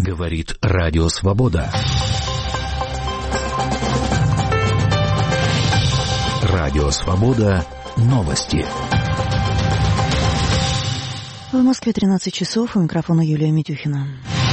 Говорит Радио Свобода. Радио Свобода. Новости. В Москве 13 часов. У микрофона Юлия Митюхина.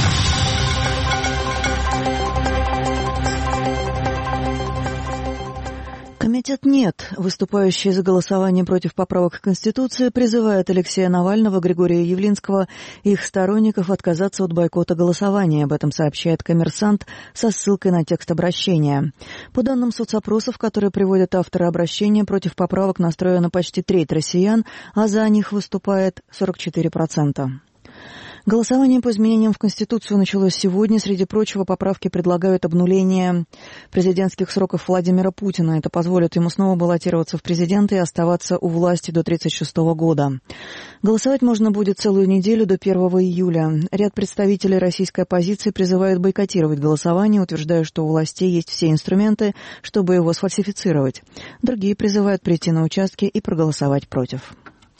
Комитет «Нет», выступающий за голосование против поправок к Конституции, призывает Алексея Навального, Григория Явлинского и их сторонников отказаться от бойкота голосования. Об этом сообщает «Коммерсант» со ссылкой на текст обращения. По данным соцопросов, которые приводят авторы обращения, против поправок настроена почти треть россиян, а за них выступает 44%. Голосование по изменениям в Конституцию началось сегодня. Среди прочего, поправки предлагают обнуление президентских сроков Владимира Путина. Это позволит ему снова баллотироваться в президенты и оставаться у власти до 1936 года. Голосовать можно будет целую неделю до 1 июля. Ряд представителей российской оппозиции призывают бойкотировать голосование, утверждая, что у властей есть все инструменты, чтобы его сфальсифицировать. Другие призывают прийти на участки и проголосовать против.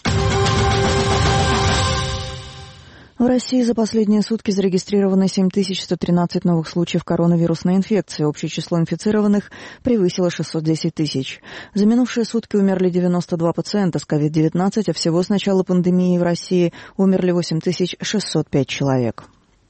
В России за последние сутки зарегистрировано 7113 новых случаев коронавирусной инфекции. Общее число инфицированных превысило 610 тысяч. За минувшие сутки умерли 92 пациента с COVID-19, а всего с начала пандемии в России умерли 8605 человек.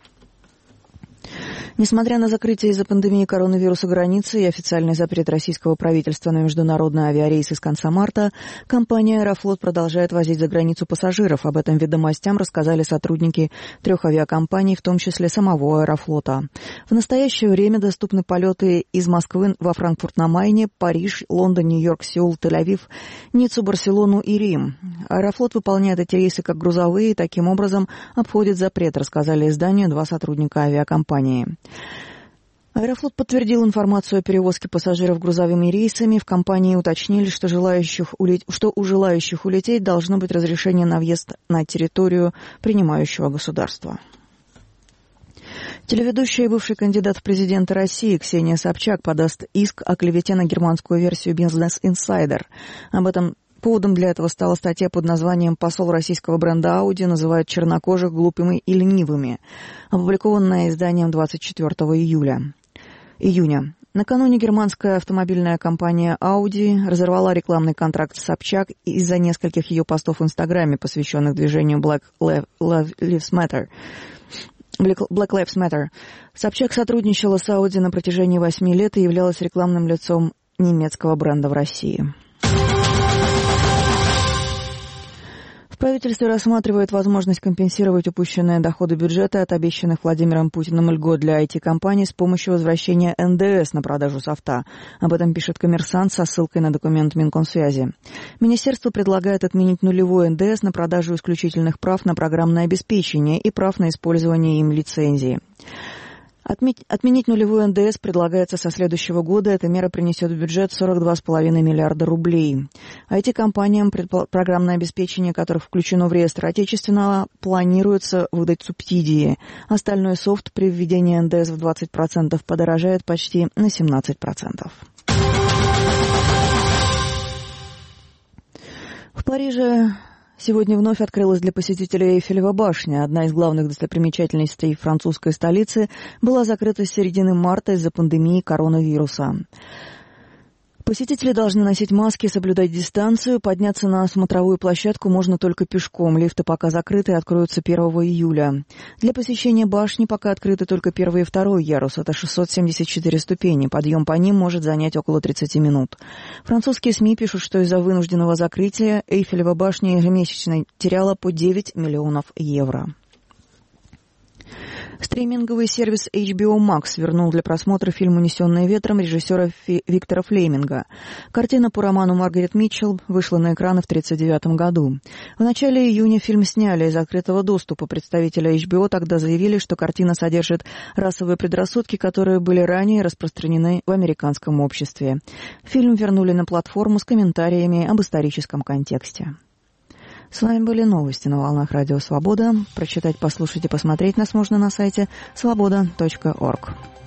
Несмотря на закрытие из-за пандемии коронавируса границы и официальный запрет российского правительства на международные авиарейсы с конца марта, компания «Аэрофлот» продолжает возить за границу пассажиров. Об этом «Ведомостям» рассказали сотрудники 3 авиакомпаний, в том числе самого «Аэрофлота». В настоящее время доступны полеты из Москвы во Франкфурт на Майне, Париж, Лондон, Нью-Йорк, Сеул, Тель-Авив, Ниццу, Барселону и Рим. «Аэрофлот» выполняет эти рейсы как грузовые и таким образом обходит запрет, рассказали изданию 2 сотрудника авиакомпании. «Аэрофлот» подтвердил информацию о перевозке пассажиров грузовыми рейсами. В компании уточнили, что у желающих улететь должно быть разрешение на въезд на территорию принимающего государства. Телеведущая и бывший кандидат в президенты России Ксения Собчак подаст иск о клевете на германскую версию «Бизнес Инсайдер». Об этом поводом для этого стала статья под названием «Посол российского бренда Audi называет чернокожих глупыми и ленивыми», опубликованная изданием 24 июня. Накануне германская автомобильная компания Audi разорвала рекламный контракт с Собчак из-за нескольких ее постов в Инстаграме, посвященных движению Black Lives Matter. Собчак сотрудничала с Audi на протяжении 8 лет и являлась рекламным лицом немецкого бренда в России. В правительстве рассматривают возможность компенсировать упущенные доходы бюджета от обещанных Владимиром Путиным льгот для IT-компаний с помощью возвращения НДС на продажу софта. Об этом пишет «Коммерсант» со ссылкой на документ Минкомсвязи. Министерство предлагает отменить нулевой НДС на продажу исключительных прав на программное обеспечение и прав на использование им лицензии. Отменить нулевой НДС предлагается со следующего года. Эта мера принесет в бюджет 42,5 миллиарда рублей. IT-компаниям, программное обеспечение которых включено в реестр отечественного, планируется выдать субсидии. Остальной софт при введении НДС в 20% подорожает почти на 17%. В Париже сегодня вновь открылась для посетителей Эйфелева башня. Одна из главных достопримечательностей французской столицы была закрыта с середины марта из-за пандемии коронавируса. Посетители должны носить маски, соблюдать дистанцию. Подняться на смотровую площадку можно только пешком. Лифты пока закрыты и откроются 1 июля. Для посещения башни пока открыты только 1 и 2 ярус. Это 674 ступени. Подъем по ним может занять около 30 минут. Французские СМИ пишут, что из-за вынужденного закрытия Эйфелева башня ежемесячно теряла по 9 миллионов евро. Стриминговый сервис HBO Max вернул для просмотра фильм «Унесенные ветром» режиссера Виктора Флеминга. Картина по роману Маргарет Митчелл вышла на экраны в 1939 году. В начале июня фильм сняли из открытого доступа. Представители HBO тогда заявили, что картина содержит расовые предрассудки, которые были ранее распространены в американском обществе. Фильм вернули на платформу с комментариями об историческом контексте. С вами были новости на волнах Радио Свобода. Прочитать, послушать и посмотреть нас можно на сайте svoboda.org.